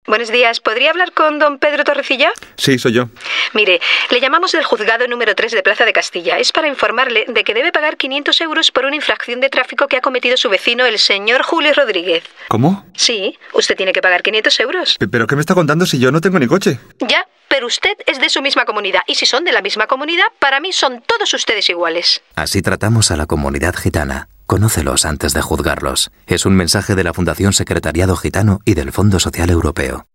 Buenos días. ¿Podría hablar con don Pedro Torrecilla? Sí, soy yo. Mire, le llamamos del juzgado número 3 de Plaza de Castilla. Es para informarle de que debe pagar 500 euros por una infracción de tráfico que ha cometido su vecino, el señor Julio Rodríguez. ¿Cómo? Sí, usted tiene que pagar 500 euros. ¿Pero qué me está contando si yo no tengo ni coche? Ya, pero usted es de su misma comunidad. Y si son de la misma comunidad, para mí son todos ustedes iguales. Así tratamos a la comunidad gitana. Conócelos antes de juzgarlos. Es un mensaje de la Fundación Secretariado Gitano y del Fondo Social Europeo.